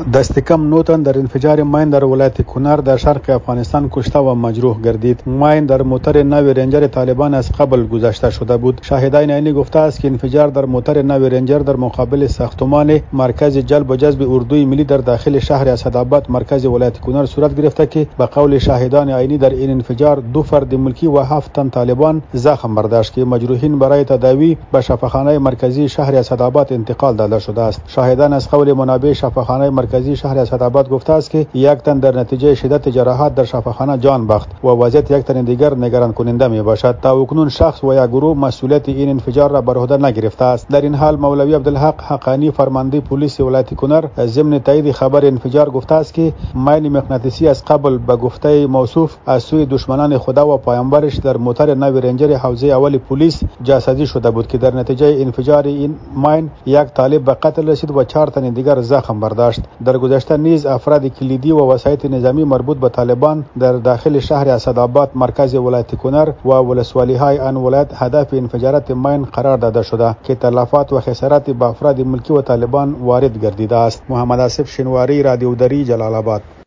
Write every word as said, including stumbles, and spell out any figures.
دست کم نه تن در انفجار ماین در ولایت کنر در شرق افغانستان کشته و مجروح گردید. ماین در موتر نو رنجر طالبان از قبل گذشته شده بود. شاهدان عینی گفته است که انفجار در موتر نو رنجر در مقابل ساختمان مرکز جلب و جذب اردوی ملی در داخل شهر اسدآباد مرکز ولایت کنر صورت گرفته که به قول شاهدان عینی در این انفجار دو فرد ملکی و هفت تن طالبان زخم برداشت که مجروحین برای تداوی به شفاخانه مرکزی شهر اسدآباد انتقال داده شده است. شاهدان از قول منابع شفاخانه مرکزی شهر اسدآباد گفته است که یک تن در نتیجه شدت جراحات در شفاخانه جان باخت و وضعیت یک تن دیگر نگران کننده می باشد. تا اکنون شخص و یک گروه مسئولیت این انفجار را بر عهده نگرفته است. در این حال مولوی عبدالحق حقانی فرمانده پلیس ولایت کنر ضمن تایید خبر انفجار گفته است که ماین مغناطیسی از قبل به گفته موصوف از سوی دشمنان خدا و پیامبرش در موتر نو رنجر حوزه اول پلیس جاسازی شده بود که در نتیجه انفجار این ماین یک طالب به قتل رسید و چهار تن دیگر زخم برداشت. در گذشته نیز افراد کلیدی و وسایط نظامی مربوط به طالبان در داخل شهر اسدآباد مرکز ولایت کنر و ولسوالی‌های آن ولایت هدف انفجارات ماین قرار داده شده که تلفات و خسارات به افراد ملکی و طالبان وارد گردیده است. محمد آصف شنواری، رادیو دری، جلال آباد.